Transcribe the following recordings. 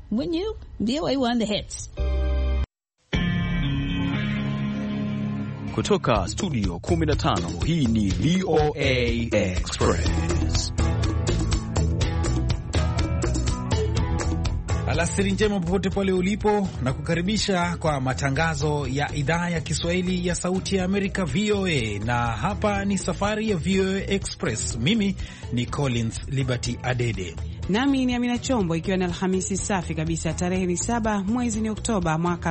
When you VOA1 the hits. Kutoka studio 15, hii ni VOA Express. Alasiri njema popote pale ulipo, na kukaribisha kwa matangazo ya idhaa ya Kiswahili ya Sauti ya Amerika VOA, na hapa ni safari ya VOA Express. Mimi ni Collins Liberty Adede. Nami ni Amina Chombo, ikiwa ni Alhamisi safi kabisa, tarehe ni 7 mwezi ni Oktoba mwaka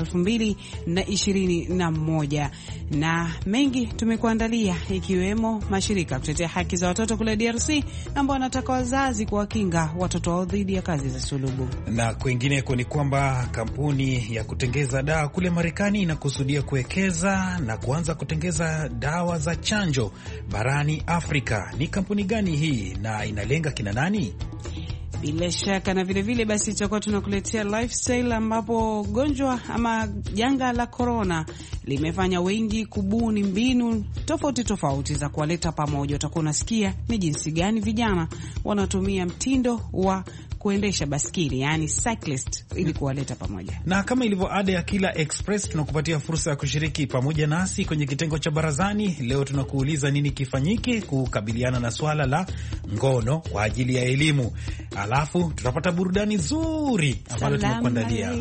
2021, na mengi tumekuandalia, ikiwemo mashirika kutetea haki za watoto kule DRC ambao wanataka wazazi kuwakinga watoto wao dhidi ya kazi za sulubu. Na kwingineko ni kwamba kampuni ya kutengeza dawa kule Marekani inakusudia kuwekeza na kuanza kutengeza dawa za chanjo barani Afrika. Ni kampuni gani hii na inalenga kina nani? Bila shaka na vile basi tutakuwa tunakuletea lifestyle, ambapo gonjwa ama janga la corona limefanya wengi kubuni mbinu tofauti za kuwaleta pamoja. Utakuwa unasikia ni jinsi gani vijana wanatumia mtindo wa kuendesha baskeli, yani cyclist, ili kuwaleta pamoja. Na kama ilivyo ada ya kila Express, tunakupatia fursa ya kushiriki pamoja nasi kwenye kitengo cha barazani. Leo tunakuuliza nini kifanyike kukabiliana na swala la ngono kwa ajili ya elimu. Alafu tutapata burudani nzuri ambalo tumekuandalia.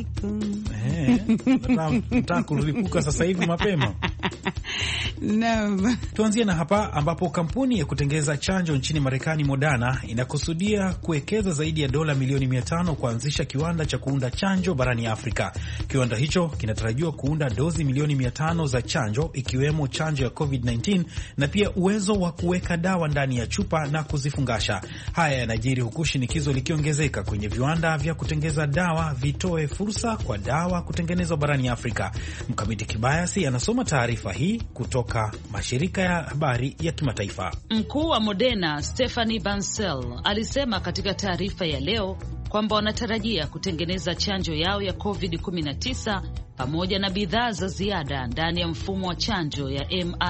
Nataka kulipuka sasa hivi mapema. No. Tuanzie na hapa ambapo kampuni ya kutengeza chanjo nchini Marekani, Moderna, inakusudia kuwekeza zaidi ya dola milioni 500 kuanzisha kiwanda cha kuunda chanjo barani Afrika. Kiwanda hicho kinatarajiwa kuunda dozi milioni 500 za chanjo, ikiwemo chanjo ya COVID-19 na pia uwezo wa kuweka dawa ndani ya chupa na kuzifungasha. Haya yanajiri huku shinikizo likiongezeka kwenye viwanda vya kutengeza dawa vitoe fursa kwa dawa kutengenezwa barani Afrika. Mkamiti Kibayasi anasoma taarifa hii kutoka mashirika ya habari ya kimataifa. Mkuu wa Moderna Stephanie Bancel alisema katika taarifa ya leo kwamba wanatarajia kutengeneza chanjo yao ya COVID-19 pamoja na bidhaa za ziada ndani ya mfumo wa chanjo ya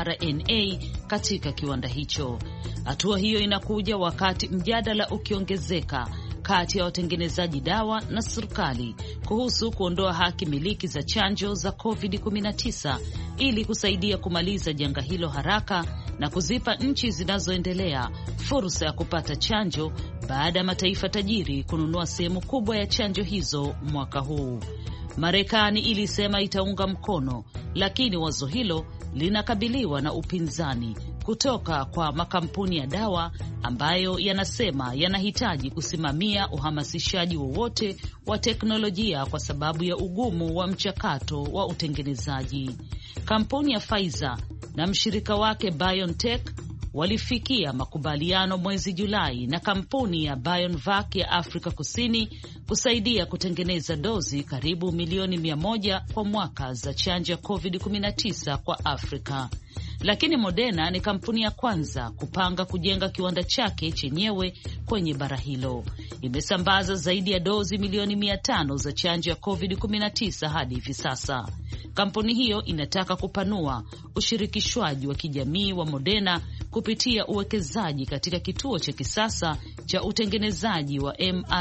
mRNA katika kiwanda hicho. Hatua hiyo inakuja wakati mjadala ukiongezeka kati ya watengenezaji dawa na serikali kuhusu kuondoa haki miliki za chanjo za COVID-19 ili kusaidia kumaliza janga hilo haraka na kuzipa nchi zinazoendelea fursa ya kupata chanjo baada ya mataifa tajiri kununua sehemu kubwa ya chanjo hizo mwaka huu. Marekani ilisema itaunga mkono, lakini wazo hilo linakabiliwa na upinzani kutoka kwa makampuni ya dawa ambayo yanasema yanahitaji kusimamia uhamasishaji wowote wa teknolojia kwa sababu ya ugumu wa mchakato wa utengenezaji. Kampuni ya Pfizer na mshirika wake BioNTech walifikia makubaliano mwezi Julai na kampuni ya BioNVac ya Afrika Kusini kusaidia kutengeneza dozi karibu milioni 100 kwa mwaka za chanjo ya COVID-19 kwa Afrika. Lakini Moderna ni kampuni ya kwanza kupanga kujenga kiwanda chake chenyewe kwenye bara hilo. Imesambaza zaidi ya dozi milioni 500 za chanjo ya COVID-19 hadi hivi sasa. Kampuni hiyo inataka kupanua ushirikishwaji wa kijamii wa Moderna kupitia uwekezaji katika kituo cha kisasa cha utengenezaji wa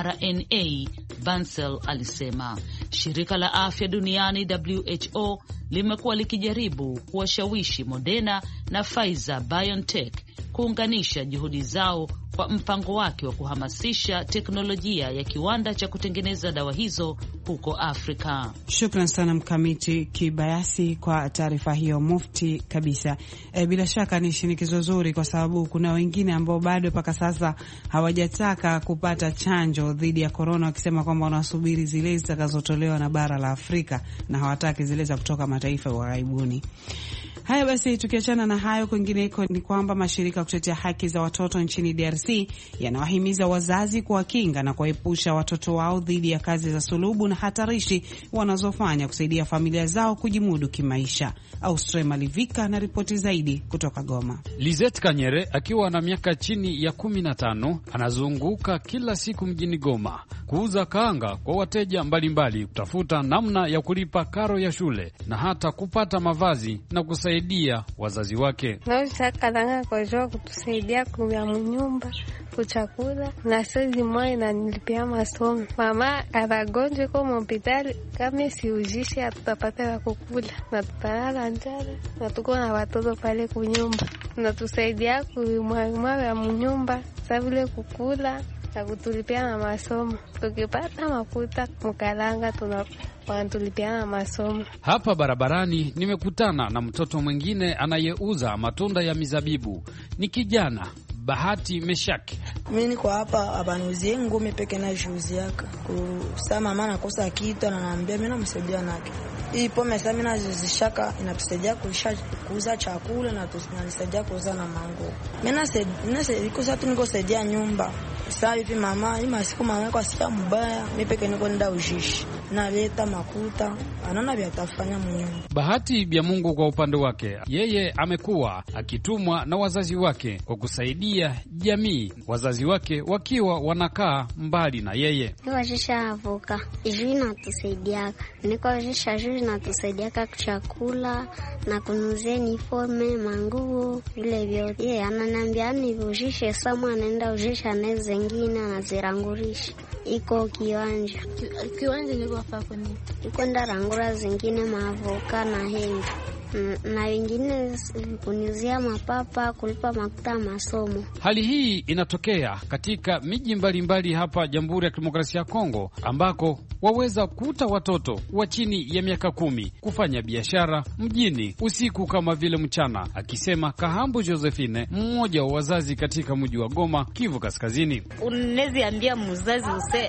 mRNA, Bancel alisema. Shirika la Afya Duniani WHO limekuwa likijaribu kuwashawishi Moderna na Pfizer BioNTech kuunganisha juhudi zao kwa mpango wake wa kuhamasisha teknolojia ya kiwanda cha kutengeneza dawa hizo huko Afrika. Shukran sana Mkamiti Kibayasi kwa taarifa hiyo mufti kabisa. Bila shaka ni shinikizo zuri, kwa sababu kuna wengine ambao bado mpaka sasa hawajataka kupata chanjo dhidi ya korona, wakisema kwamba wanasubiri zile zitakazotolewa na bara la Afrika na hawataki zile za kutoka mataifa ya Arabuni. Haya basi, tukiachana na hayo, kwingineko ni kwamba mashirika kutetea haki za watoto nchini DRC yanawahimiza wazazi kuwakinga na kuwaepusha watoto wao dhidi ya kazi za sulubu na hatarishi wanazofanya kusaidia familia zao kujimudu kimaisha. Austria Malivika na ripoti zaidi kutoka Goma. Lizette Kanyere akiwa na miaka chini ya 15 anazunguka kila siku mjini Goma kuuza kaanga kwa wateja mbalimbali, kutafuta namna ya kulipa karo ya shule na hata kupata mavazi na kusaidia wazazi wake. Nauza kalanga kwa jua kutusaidia kwa mnyumba. kuchakula na sezi moja na nilipia masomo. Mama anagonjwa kwa hospitali, kama siujishi hatutapata ya kukula na tutalala njala, na tuko na watoto pale kunyumba na tusaidia kumwaga ya mnyumba sa vile kukula na kutulipia na masomo. Tukipata makuta mkalanga wanatulipia na masomo. Hapa barabarani nimekutana na mtoto mwingine anayeuza matunda ya mizabibu. Ni kijana Bahati Meshaki. Mimi niko hapa abanuzie ngome peke na juzi yaka. Kusema mama nakosa kitu na ananiambia mimi namsaidia nake. Hii pombe sasa mimi nazishaka inatusaidia kuuza chakula na tunasaidia kuuza na mango. Mimi nasaidia kuuza tu niko saidia nyumba. Sasa hivi mama, hii masiku mama kwa sikia mbaya, mimi peke niko nenda ujishi. Naleta makuta, anaona vya tafanya mwenyewe. Bahati bya Mungu kwa upande wake, yeye amekuwa akitumwa na wazazi wake kwa kusaidia jamii, wazazi wake wakiwa wanakaa mbali na yeye. Niwajisha avoka, juu natusaidiaka. Nikawajisha juu natusaidiaka chakula na kunuzia uniforme, manguo, vile vyote. Yeye ananiambia nivujishe sama anaenda ujisha na zingine anazirangurisha. Iko kiwanja. Kiwanja niko hapa kwenye. Iko ndarangura zingine maavoka na hengi. Na wengine kunizia mapapa kulipa makuta masomo. Hali hii inatokea katika miji mbalimbali hapa Jamhuri ya Kidemokrasia ya Kongo, ambako waweza kuta watoto wa chini ya miaka 10 kufanya biashara mjini usiku kama vile mchana, akisema Kahambu Josephine, mmoja wa wazazi katika mji wa Goma, Kivu Kaskazini. Unaweza ambia mzazi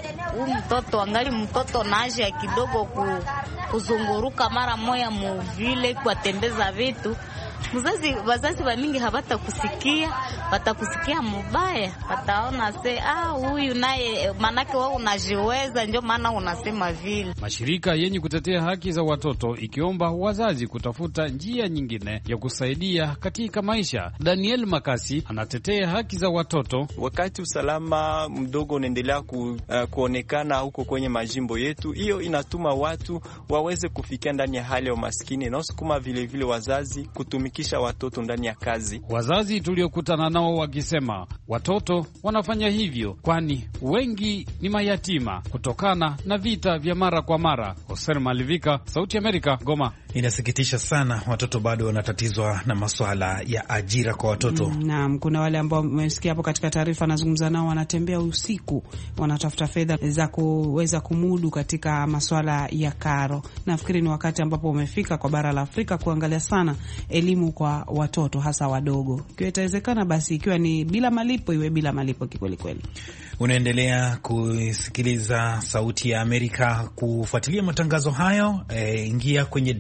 mtoto angali mtoto naje kidogo kuzunguruka mara moja mu vile kwa tembeza vitu. Wazazi wa mingi hawatakusikia, watakusikia mbaya, wataona huyu naye manake wao unajiweza ndio maana unasema vile. Mashirika yenye kutetea haki za watoto ikiomba wazazi kutafuta njia nyingine ya kusaidia katika maisha. Daniel Makasi anatetea haki za watoto. Wakati usalama mdogo unaendelea kuonekana huko kwenye majimbo yetu, hiyo inatuma watu waweze kufikia ndani ya hali ya umaskini na usukuma vile vile wazazi kutumikisha watoto ndani ya kazi. Wazazi tuliokutana nao wakisema watoto wanafanya hivyo kwani wengi ni mayatima kutokana na vita vya mara kwa mara. Hoser Malivika, Sauti Amerika, Goma. Inasikitisha sana, watoto bado wanatatizwa na masuala ya ajira kwa watoto. Naam, kuna wale ambao mmesikia hapo katika taarifa nazungumza nao, wanatembea usiku, wanatafuta fedha za kuweza kumudu katika masuala ya karo. Nafikiri ni wakati ambapo umefika kwa bara la Afrika kuangalia sana elimu kwa watoto hasa wadogo. Ikiwa itawezekana basi ikiwa ni bila malipo iwe bila malipo kikweli kweli. Unaendelea kusikiliza Sauti ya Amerika. Kufuatilia matangazo hayo, ingia kwenye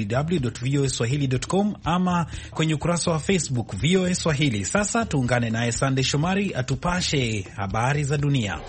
www.voaswahili.com ama kwenye ukurasa wa Facebook VOA Swahili. Sasa tuungane naye Sunday Shomari atupashe habari za dunia.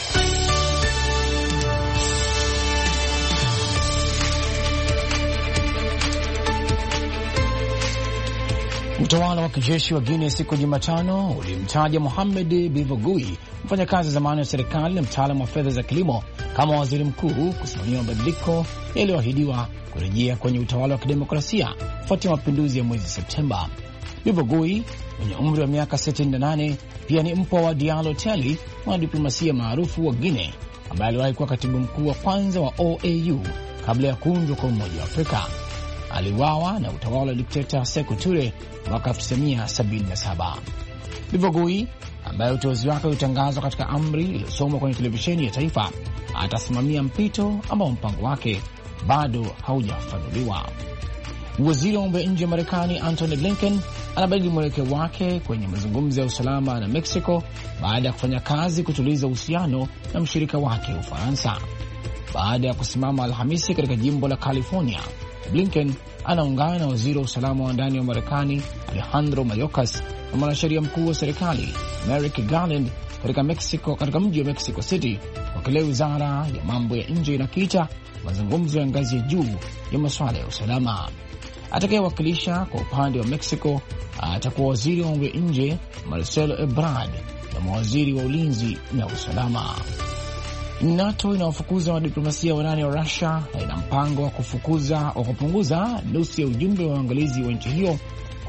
Utawala wa kijeshi wa Guinea siku ya Jumatano ulimtaja Mohamed Bivogui, mfanyakazi zamani wa serikali na mtaalamu wa fedha za kilimo, kama waziri mkuu kusimamia mabadiliko yaliyoahidiwa kurejea kwenye utawala wa kidemokrasia kufuatia mapinduzi ya mwezi Septemba. Bivogui mwenye umri wa miaka 68 pia ni mpwa wa Diallo Telly, mwanadiplomasia maarufu wa Guinea ambaye aliwahi kuwa katibu mkuu wa kwanza wa OAU kabla ya kuundwa kwa Umoja wa Afrika. Aliwawa na utawala wa dikteta Sekou Toure mwaka 1977. Bivogui ambaye uteuzi wake ulitangazwa katika amri iliyosomwa kwenye televisheni ya taifa atasimamia mpito ambao mpango wake bado haujafanuliwa. Waziri wa mambo ya nje wa Marekani Antony Blinken anabadili mwelekeo wake kwenye mazungumzo ya usalama na Mexico baada ya kufanya kazi kutuliza uhusiano na mshirika wake Ufaransa. Baada ya kusimama Alhamisi katika jimbo la California, Blinken anaungana na waziri wa usalama wa ndani wa Marekani Alejandro Mayorkas na mwanasheria mkuu wa serikali Merrick Garland katika mji wa Mexico City, kwa kile wizara ya mambo ya nje inakiita mazungumzo ya ngazi ya juu ya masuala ya usalama. Atakayewakilisha kwa upande wa Mexico atakuwa waziri wa mambo ya nje Marcelo Ebrard na mawaziri wa ulinzi na usalama. NATO inawafukuza wadiplomasia wanane wa Russia na ina mpango wa kupunguza nusu ya ujumbe wa uangalizi wa nchi hiyo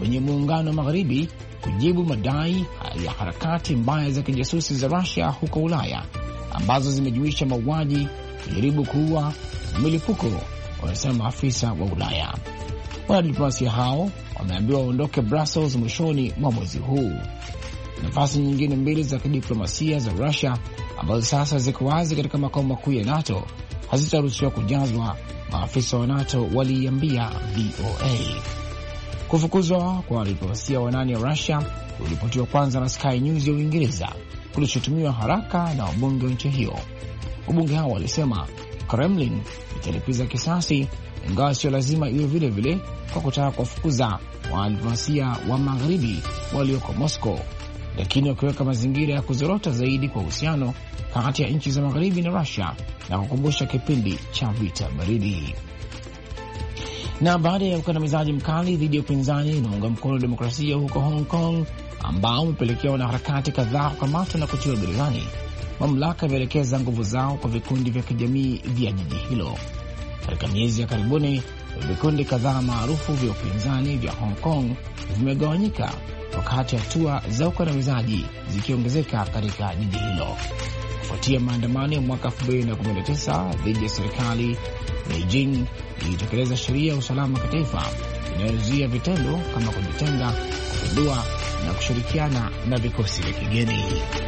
kwenye muungano wa magharibi kujibu madai ya harakati mbaya za kijasusi za Russia huko Ulaya ambazo zimejumuisha mauaji, kujaribu kuua na milipuko, wanasema maafisa wa Ulaya. Wanadiplomasia hao wameambiwa waondoke Brussels mwishoni mwa mwezi huu. Nafasi nyingine mbili za kidiplomasia za Russia ambazo sasa ziko wazi katika makao makuu ya NATO hazitaruhusiwa kujazwa, maafisa wa NATO waliiambia VOA. Kufukuzwa kwa wanadiplomasia wanane wa Russia kuliripotiwa kwanza na Sky News ya Uingereza, kulishutumiwa haraka na wabunge wa nchi hiyo. Wabunge hao walisema Kremlin italipiza kisasi, ingawa sio lazima iwe vile vile, kwa kutaka kuwafukuza wanadiplomasia wa magharibi walioko Moscow, lakini wakiweka mazingira ya kuzorota zaidi kwa uhusiano kati ya nchi za magharibi na Russia na kukumbusha kipindi cha vita baridi. Na baada ya ukandamizaji mkali dhidi ya upinzani unaunga mkono demokrasia huko Hong Kong ambao umepelekea wanaharakati kadhaa kukamatwa na kutiwa gerezani, mamlaka imeelekeza nguvu zao kwa vikundi vya kijamii vya jiji hilo. Katika miezi ya karibuni, vikundi kadhaa maarufu vya upinzani vya Hong Kong vimegawanyika, wakati hatua za ukandamizaji zikiongezeka katika jiji hilo. Kufuatia maandamano ya mwaka 2019 dhidi ya serikali, Beijing ilitekeleza sheria ya usalama wa kitaifa inayozuia vitendo kama kujitenga, kupindua na kushirikiana na vikosi vya kigeni.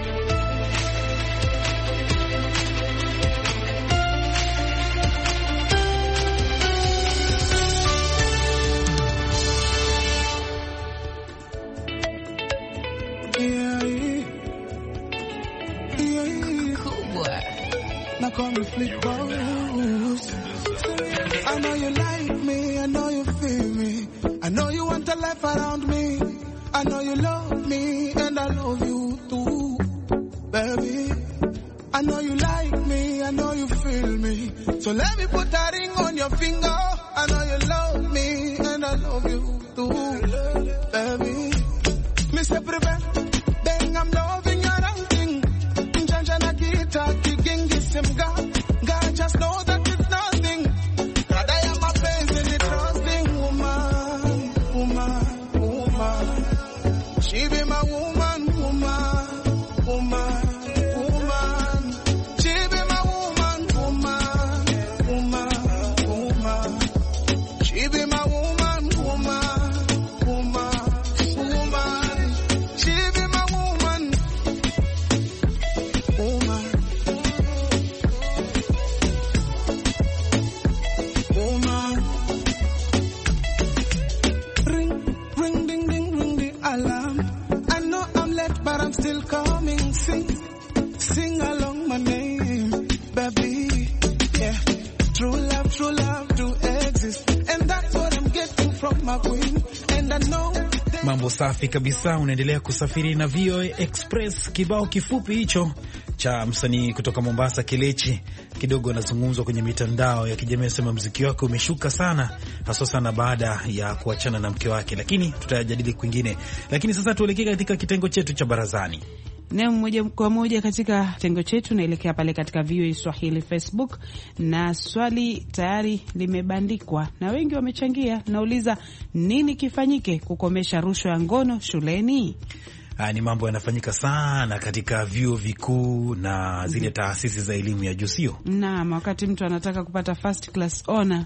I know you like me, I know you feel me, I know you want a life around me, I know you love me and I love you too, baby. I know you like me, I know you feel me, so let me put a ring on your finger. I know you love me and I love you too, baby. Mr. Prevent, bang, I'm loving your outing. Janjana kita kigengi simga. God just know that it's nothing. God, I am a face in the trusting woman, woman, woman. She be my woman, woman, woman. Mambo safi kabisa, unaendelea kusafiri na VOA Express. Kibao kifupi hicho cha msanii kutoka Mombasa, Kelechi, kidogo anazungumzwa kwenye mitandao ya kijamii, sema muziki wake umeshuka sana, hasa sana baada ya kuachana na mke wake, lakini tutajadili kwingine. Lakini sasa tuelekee katika kitengo chetu cha barazani. Na moja kwa moja katika kitengo chetu naelekea pale katika VOA Swahili Facebook, na swali tayari limebandikwa na wengi wamechangia. Nauliza, nini kifanyike kukomesha rushwa ya ngono shuleni? Ni mambo yanafanyika sana katika vyuo vikuu na zile taasisi za elimu ya juu, sio? Naam, wakati mtu anataka kupata first class honor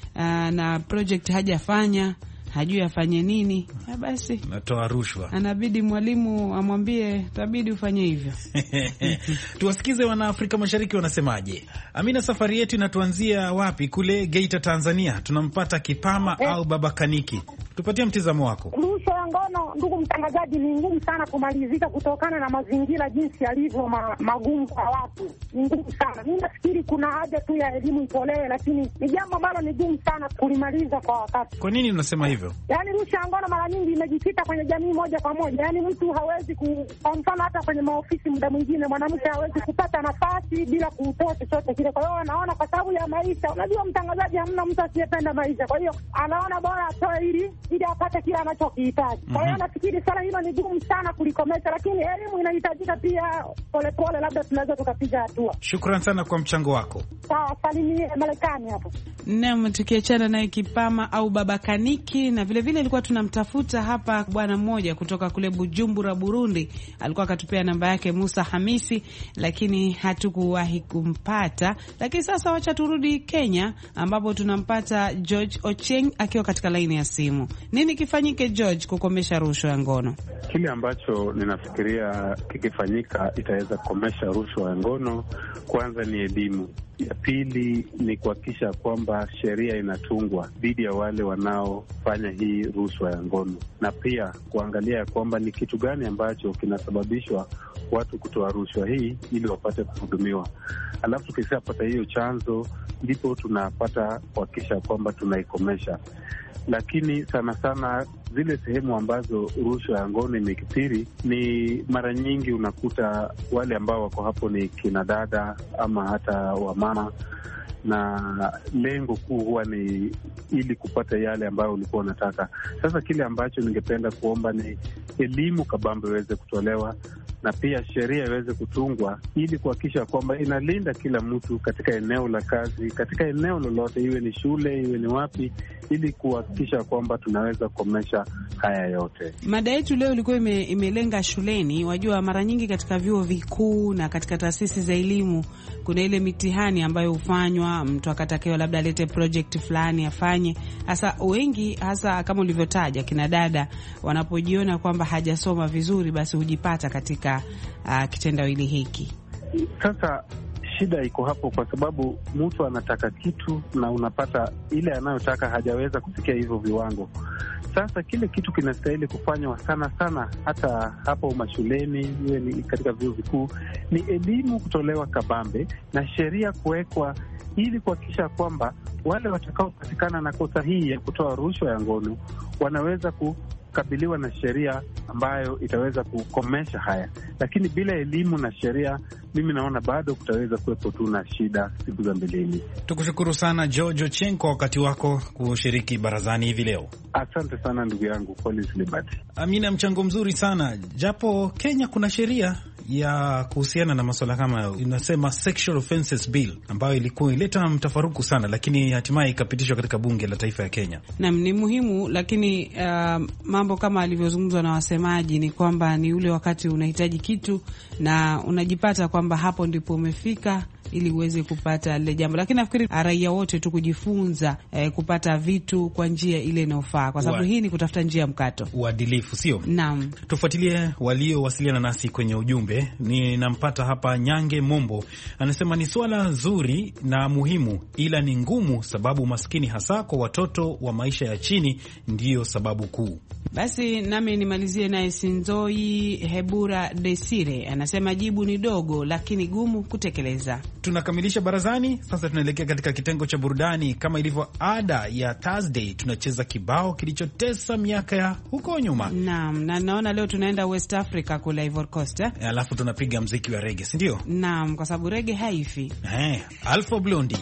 na project hajafanya, hajui afanye nini, basi natoa rushwa, anabidi mwalimu amwambie tabidi ufanye hivyo. Tuwasikize wana Afrika Mashariki wanasemaje. Amina, safari yetu inatuanzia wapi? Kule Geita, Tanzania. Tunampata Kipama au Baba Kaniki? Tupatie mtizamo wako. Rushwa ya ngono, ndugu mtangazaji, ni ngumu sana kumalizika kutokana na mazingira jinsi yalivyo magumu kwa watu. Ni ngumu sana. Mimi nafikiri kuna haja tu ya elimu itolewe, lakini ni jambo ambalo ni gumu sana kulimaliza kwa wakati. Kwa nini unasema hivyo? Yaani rushwa ya ngono mara nyingi imejikita kwenye jamii moja kwa moja. Yaani mtu hawezi kwa mfano hata kwenye maofisi muda mwingine mwanamke hawezi kupata nafasi bila kutoa chochote kile. Kwa hiyo anaona kwa sababu ya maisha, unajua mtangazaji, hamna mtu asiyependa maisha. Kwa hiyo anaona bora atoe ili apate kile anachokihitaji. maji. Kwa hiyo nafikiri swala hilo ni gumu sana kulikomesha, lakini elimu inahitajika pia polepole, labda tunaweza tukapiga hatua. Shukran sana kwa mchango wako. Sawa, salimie Marekani hapo. Naam, tukiachana naye Kipama au Baba Kaniki, na vile ilikuwa tunamtafuta hapa bwana mmoja kutoka kule Bujumbura, Burundi. Alikuwa akatupea namba yake Musa Hamisi, lakini hatukuwahi kumpata. Lakini sasa wacha turudi Kenya, ambapo tunampata George Ocheng akiwa katika laini ya simu. Nini kifanyike George kukomesha rushwa ya ngono? Kile ambacho ninafikiria kikifanyika itaweza kukomesha rushwa ya ngono, kwanza ni elimu. Ya pili ni kuhakikisha kwamba sheria inatungwa dhidi ya wale wanaofanya hii rushwa ya ngono, na pia kuangalia kwamba ni kitu gani ambacho kinasababishwa watu kutoa rushwa hii ili wapate kuhudumiwa. Alafu tukishapata hiyo chanzo, ndipo tunapata kuhakikisha kwamba tunaikomesha. Lakini sana sana zile sehemu ambazo rushwa ya ngono imekithiri, ni mara nyingi unakuta wale ambao wako hapo ni kina dada ama hata wamama, na lengo kuu huwa ni ili kupata yale ambayo ulikuwa unataka. Sasa kile ambacho ningependa kuomba ni elimu kabambe iweze kutolewa, na pia sheria iweze kutungwa ili kuhakikisha kwamba inalinda kila mtu katika eneo la kazi, katika eneo lolote, iwe ni shule, iwe ni wapi, ili kuhakikisha kwamba tunaweza kukomesha haya yote. Mada yetu leo ilikuwa imelenga shuleni. Wajua, mara nyingi katika vyuo vikuu na katika taasisi za elimu kuna ile mitihani ambayo hufanywa, mtu akatakiwa labda alete project fulani afanye. Hasa wengi, hasa kama ulivyotaja, kina dada wanapojiona kwamba hajasoma vizuri, basi hujipata katika kitendawili hiki. Sasa shida iko hapo, kwa sababu mtu anataka kitu na unapata ile anayotaka hajaweza kufikia hivyo viwango. Sasa kile kitu kinastahili kufanywa sana sana, hata hapo mashuleni, iwe ni katika vyuo vikuu, ni elimu kutolewa kabambe na sheria kuwekwa ili kuhakikisha kwamba wale watakaopatikana na kosa hii ya kutoa rushwa ya ngono wanaweza kukabiliwa na sheria ambayo itaweza kukomesha haya. Lakini bila elimu na sheria, mimi naona bado kutaweza kuwepo tu na shida siku za mbeleni. Tukushukuru sana George Ocheng kwa wakati wako kushiriki barazani hivi leo. Asante sana ndugu yangu Collins Liberty. Amina, mchango mzuri sana. Japo Kenya kuna sheria ya kuhusiana na masuala kama inasema Sexual Offences Bill, ambayo ilikuwa ileta mtafaruku sana, lakini hatimaye ikapitishwa katika bunge la taifa ya Kenya. Naam, ni muhimu, lakini mambo kama alivyozungumzwa na wasemaji ni kwamba ni ule wakati unahitaji kitu na unajipata kwamba hapo ndipo umefika ili uweze kupata lile jambo. Lakini nafikiri raia wote tu kujifunza kupata vitu kwa njia ile inayofaa, kwa sababu hii ni kutafuta njia ya mkato, uadilifu, sio? Naam. Tufuatilie waliowasiliana nasi kwenye ujumbe. Ninampata hapa Nyange Mombo, anasema ni swala nzuri na muhimu, ila ni ngumu, sababu maskini hasa kwa watoto wa maisha ya chini ndiyo sababu kuu. Basi nami nimalizie naye Sinzoi Hebura Desire, anasema jibu ni dogo lakini gumu kutekeleza. Tunakamilisha barazani, sasa tunaelekea katika kitengo cha burudani. Kama ilivyo ada ya Thursday, tunacheza kibao kilichotesa miaka ya huko nyuma. Naam, na naona leo tunaenda West Africa kule Ivory Coast. Alafu tunapiga mziki wa reggae, si ndio? Naam, kwa sababu reggae haifi. Alpha Blondy.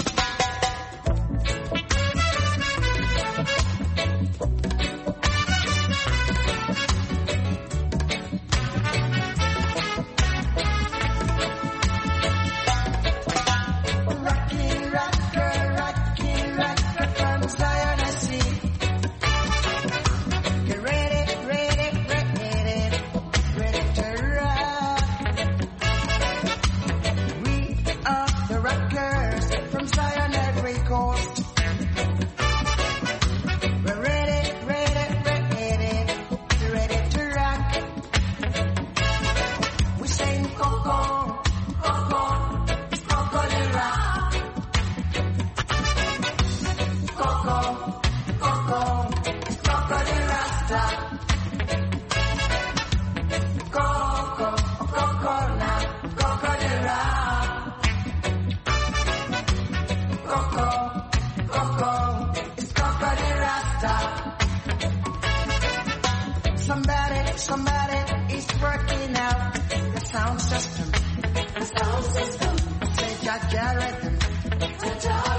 Somebody is working out the sound system. The sound system. Say Jaja rhythm. Jaja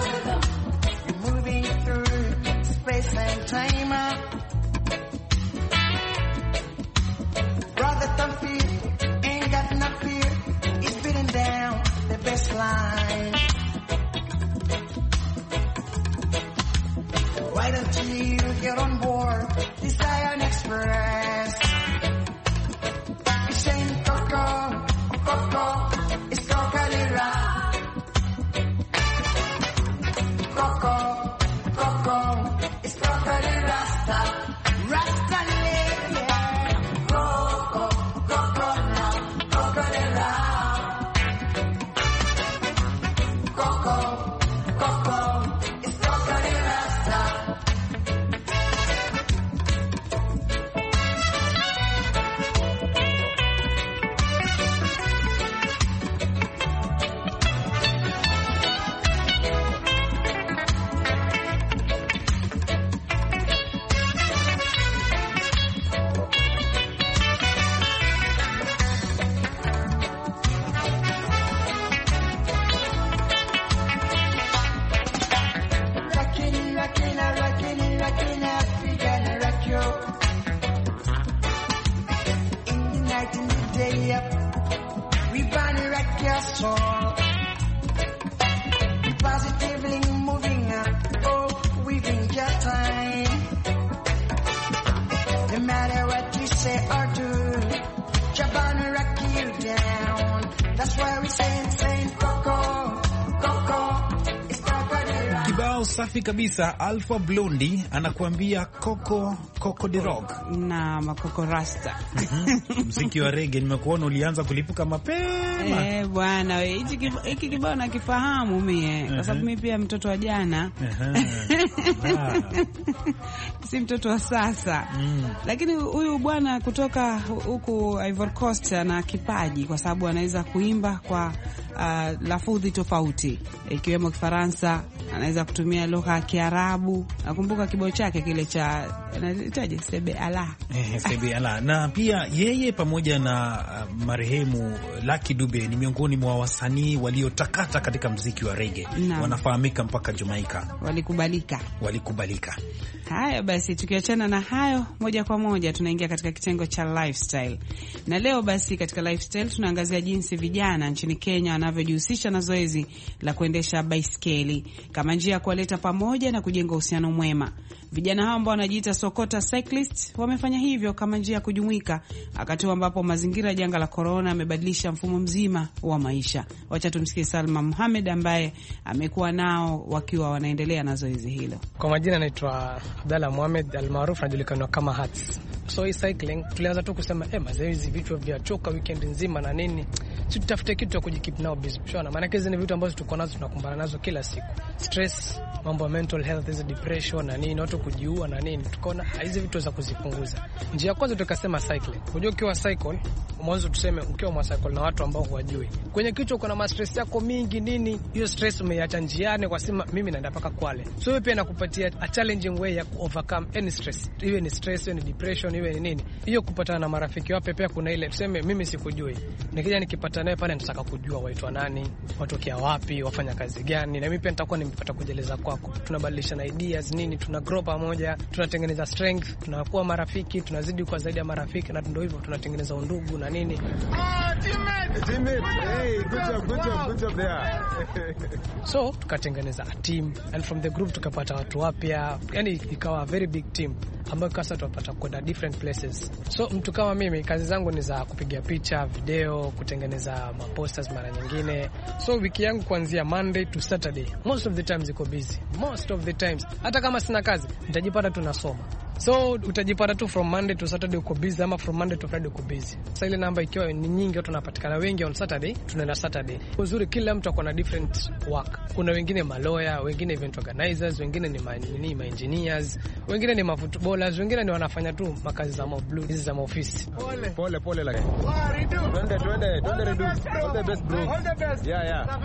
rhythm. Moving through space and time. you get on board the Zion Express. It's ain't Coco, Coco, it's Coca-Cola. Coco, Coco, it's Coca-Cola Rasta. Rasta yeah. Coco, Coco-Cola, Coca-Cola. Coco, Coco, it's Coca-Cola Rasta. Safi kabisa. Alpha Blondy anakuambia Coco de Rock na makoko Rasta. Muziki wa reggae nimekuona ulianza kulipuka mapema. Bwana hiki kibao nakifahamu mimi kwa sababu mimi pia mtoto wa jana. Si mtoto wa sasa. Lakini huyu bwana kutoka huku Ivory Coast ana kipaji kwa sababu anaweza kuimba kwa lafudhi tofauti ikiwemo Kifaransa, anaweza kutumia lugha ya Kiarabu. Nakumbuka kibao chake kile cha anahitaji Sebe Allah. Sebe Allah. Na pia yeye pamoja na marehemu Lucky Dube ni miongoni mwa wasanii waliotakata katika muziki wa reggae. Wanafahamika mpaka Jamaica. Walikubalika. Haya basi, tukiachana na hayo, moja kwa moja tunaingia katika kitengo cha lifestyle. Na leo basi katika lifestyle tunaangazia jinsi vijana nchini Kenya wanavyojihusisha na zoezi la kuendesha baiskeli kama njia ya kuwaleta pamoja na kujenga uhusiano mwema. Vijana hao ambao wanajiita Sokota Cyclists wamefanya hivyo kama njia ya kujumuika wakati ambapo mazingira ya janga la corona yamebadilisha mfumo mzima wa maisha. Wacha tumsikie Salma Mohamed ambaye amekuwa nao wakiwa wanaendelea na zoezi hilo. Kwa majina naitwa Abdalla Mohamed almaarufu anajulikana kama Hats. So hii cycling tulianza tu kusema mazoezi vichwa vya choka weekend nzima na nini. Si tutafute kitu cha kujikeep nao busy. Shona maana hizi ni vitu ambazo tuko nazo tunakumbana nazo kila siku. Stress, mambo ya mental health, hizo depression na nini, watu kujiua na nini. Tukaona hizi vitu za kuzipunguza. Njia ya kwanza tukasema cycling. Unajua ukiwa cycle, mwanzo tuseme ukiwa mwa cycle na watu ambao huwajui. Kwenye kichwa kuna ma stress yako mingi nini, hiyo stress umeiacha njiani kwa sema mimi naenda paka Kwale. So hiyo pia inakupatia a challenging way ya overcome any stress. Iwe ni stress, iwe ni depression, iwe ni nini. Hiyo kupatana na marafiki wape pia kuna ile tuseme mimi sikujui. Nikija nikipata naye pale nataka kujua waitwa nani, watokea wapi, wafanya kazi gani, na mimi pia nitakuwa nimepata kujeleza kwako. Tunabadilishana ideas nini, tuna grow pamoja, tunatengeneza strength, tunakuwa marafiki, tunazidi kwa zaidi ya marafiki na ndio hivyo tunatengeneza undugu na nini. Teammate. Hey, good job there. So tukatengeneza a team and from the group tukapata watu wapya, yani ikawa a very big team ambayo sasa tupata kwenda different places. So mtu kama mimi kazi zangu ni za kupiga picha, video, kutengeneza posters mara nyingine. So wiki yangu kuanzia Monday to Saturday most of the times iko busy. Most of the times hata kama sina kazi nitajipata tunasoma. So utajipata tu from Monday to Saturday uko busy ama from Monday to Friday uko busy. Sasa ile namba ikiwa ni nyingi watu wanapatikana wengi on Saturday, tunaenda Saturday. Uzuri kila mtu akona different work. Kuna wengine maloya, wengine event organizers, wengine ni ma engineers, wengine ni ma footballers, wengine ni wanafanya tu makazi za blue, hizi za office. Pole like. Twende redu. All the best bro. All the best. Yeah.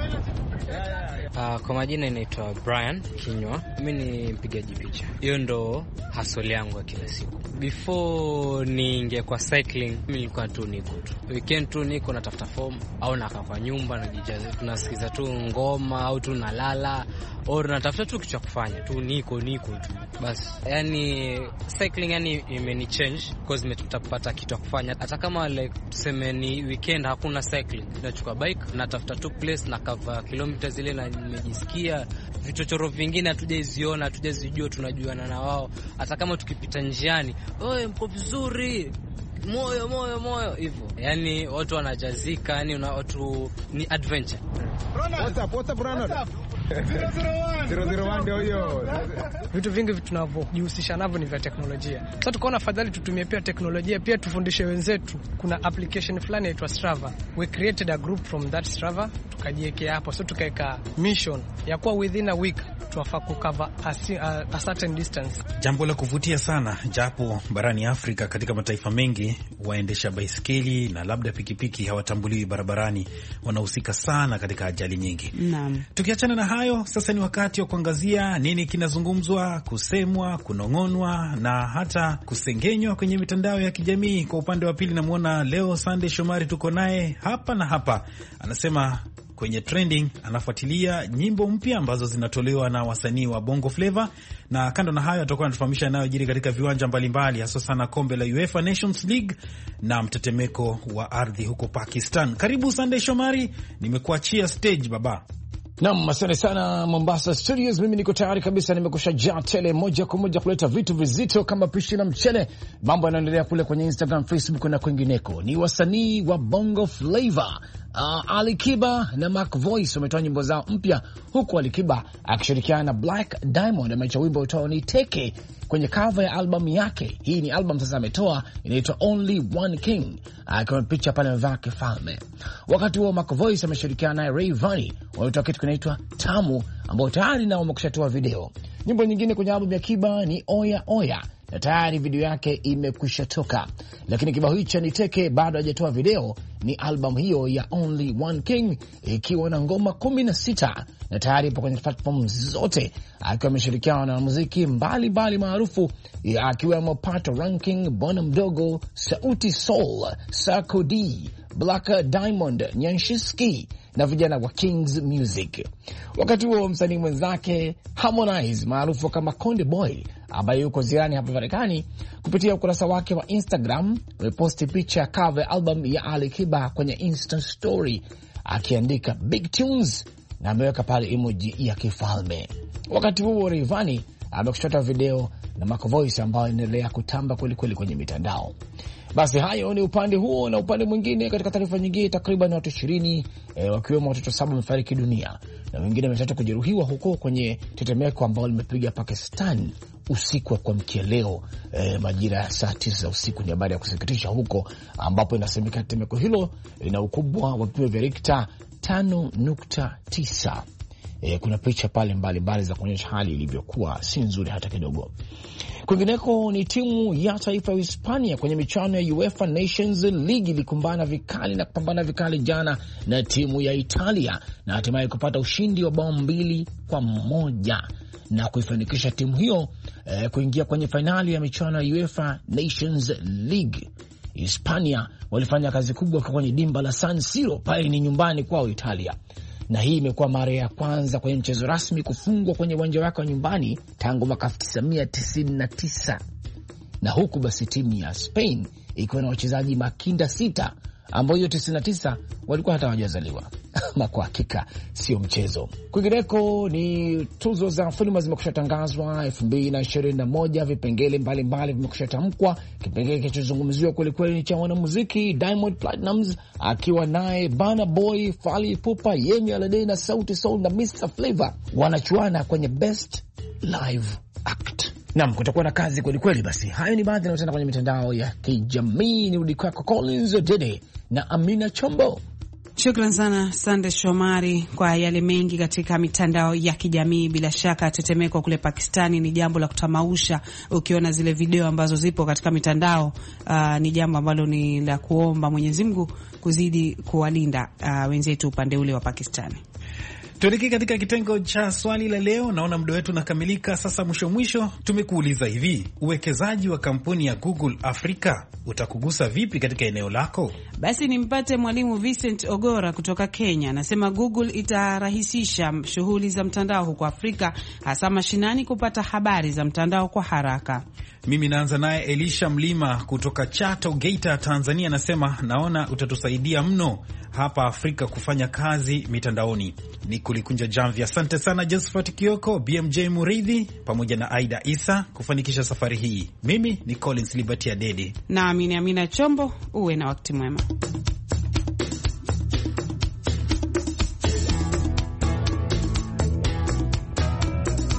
Kwa majina inaitwa Brian Kinywa. Mimi ni mpigaji picha. Hiyo ndo hustle yangu ya kila siku. Before niingie kwa cycling, mimi nilikuwa tu niko tu. Weekend tu niko natafuta form au nakaa kwa nyumba najijaza. Tunasikiza tu ngoma au tu nalala au natafuta tu kitu cha kufanya. Tu niko tu. Basi yani cycling yani imeni change because nimetapata kitu cha kufanya. Hata kama like tuseme ni weekend hakuna cycling, nachukua bike natafuta tu place na cover kilomita kilomita zile, na nimejisikia vichochoro vingine hatujaiziona, hatujazijua, tunajuana na wao. Hata kama tukipita njiani, oye mko vizuri, moyo hivyo. Yani watu wanajazika, yani watu ni adventure. What's up Ronald? 001 ndio hiyo. Vitu vingi tunavyojihusisha navyo ni vya teknolojia. Sasa tukaona afadhali tutumie pia teknolojia, pia tufundishe wenzetu. Kuna application fulani inaitwa Strava. We created a group from that Strava, tukajiwekea hapo. So tukaweka mission ya kuwa within a week tunafaa kucover a certain distance. Jambo la kuvutia sana, japo barani Afrika katika mataifa mengi waendesha baisikeli na labda pikipiki hawatambuliwi barabarani, wanahusika sana katika ajali nyingi. Naam. Tukiachana na hayo, sasa ni wakati wa kuangazia nini kinazungumzwa, kusemwa, kunong'onwa na hata kusengenywa kwenye mitandao ya kijamii. Kwa upande wa pili namuona leo Sunday Shomari, tuko naye hapa na hapa. Anasema kwenye trending anafuatilia nyimbo mpya ambazo zinatolewa na wasanii wa Bongo Flava, na kando na hayo atakuwa anatufahamisha yanayojiri katika viwanja mbalimbali, hasa sana kombe la UEFA Nations League na mtetemeko wa ardhi huko Pakistan. Karibu Sunday Shomari, nimekuachia stage baba. Naam, asante sana Mombasa Studios. Mimi niko tayari kabisa, nimekushajaa tele moja kwa moja kuleta vitu vizito kama pishi na mchele. Mambo yanaendelea kule kwenye Instagram, Facebook na kwingineko. Ni wasanii wa Bongo Flava, Ali Kiba na Mac Voice wametoa nyimbo zao mpya, huku Ali Kiba akishirikiana na Black Diamond ameacha wimbo utao ni Teke kwenye cover ya album yake. Hii ni album sasa ametoa, inaitwa Only One King, akiwa picha pale amevaa kifalme. Wakati huo Mac Voice ameshirikiana na Rayvanny, wametoa kitu kinaitwa Tamu, ambao tayari nao wamekushatoa video. Nyimbo nyingine kwenye album ya Kiba ni Oya Oya, na tayari video yake imekwisha toka. Lakini kibao hicho ni Teke bado hajatoa video. Ni album hiyo ya Only One King ikiwa na ngoma 16 na tayari ipo kwenye platform zote, akiwa ameshirikiana na muziki mbalimbali maarufu akiwemo Pato Ranking, Bona Mdogo, Sauti Sol, Sako D, Black Diamond, Nyanshiski na vijana wa Kings Music. Wakati huo msanii mwenzake Harmonize maarufu kama Konde Boy, ambaye yuko ziarani hapa Marekani, kupitia ukurasa wake wa Instagram ameposti picha cover album ya Ali Kiba kwenye Insta story akiandika Big Tunes na ameweka pale emoji ya kifalme. Wakati huo Rayvanny amekushota video na Mac Voice ambayo inaendelea kutamba kweli kweli kwenye mitandao. Basi hayo ni upande huo, na upande mwingine katika taarifa nyingine, takriban watu 20 wakiwemo watoto 7 wamefariki dunia na wengine 3 kujeruhiwa huko kwenye tetemeko ambalo limepiga Pakistan usiku wa kuamkia leo majira ya saa 9 za usiku. Ni habari ya kusikitisha huko, ambapo inasemekana tetemeko hilo lina ukubwa wa vipimo vya Richter 5.9. Kuna picha pale mbalimbali za kuonyesha hali ilivyokuwa si nzuri hata kidogo. Kwingineko ni timu ya taifa ya Hispania kwenye michuano ya UEFA Nations League ilikumbana vikali na kupambana vikali jana na timu ya Italia na hatimaye kupata ushindi wa bao 2-1 na kuifanikisha timu hiyo kuingia kwenye fainali ya michuano ya UEFA Nations League. Hispania walifanya kazi kubwa kwenye dimba la San Siro, pale ni nyumbani kwao Italia. Na hii imekuwa mara ya kwanza kwenye mchezo rasmi kufungwa kwenye uwanja wake wa nyumbani tangu mwaka 1999. Na huku basi timu ya Spain ikiwa na wachezaji makinda 6 ambao hiyo 99 walikuwa hata hawajazaliwa. Kwa hakika sio mchezo. Kwingineko ni tuzo za filamu zimekushatangazwa 2021, vipengele mbalimbali vimekushatamkwa. Kipengele kilichozungumziwa kweli kweli ni cha wanamuziki Diamond Platnumz akiwa naye Burna Boy, Fally Ipupa, Yemi Alade na Sauti Sol na Mr Flavor wanachuana kwenye Best Live Act. Naam, kutakuwa na kazi kweli kweli. Basi hayo ni baadhi yanayotanda kwenye mitandao ya kijamii. Ni rudi kwako Collins Dede na Amina Chombo. Shukran sana Sande Shomari kwa yale mengi katika mitandao ya kijamii. Bila shaka tetemeko kule Pakistani ni jambo la kutamausha. Ukiona zile video ambazo zipo katika mitandao, ni jambo ambalo ni la kuomba Mwenyezi Mungu kuzidi kuwalinda wenzetu upande ule wa Pakistani. Tuelekee katika kitengo cha swali la leo. Naona muda wetu unakamilika sasa. Mwisho tumekuuliza hivi: uwekezaji wa kampuni ya Google Afrika utakugusa vipi katika eneo lako? Basi nimpate mwalimu Vincent Ogora kutoka Kenya. Anasema Google itarahisisha shughuli za mtandao huko Afrika, hasa mashinani kupata habari za mtandao kwa haraka. Mimi naanza naye Elisha Mlima kutoka Chato, Geita, Tanzania. Anasema naona utatusaidia mno hapa Afrika kufanya kazi mitandaoni. Ni kulikunja jamvi. Asante sana Josephat Kioko, BMJ Muridhi pamoja na Aida Isa kufanikisha safari hii. Mimi ni Collins Liberty Adede na Amina Chombo. Uwe na wakati mwema.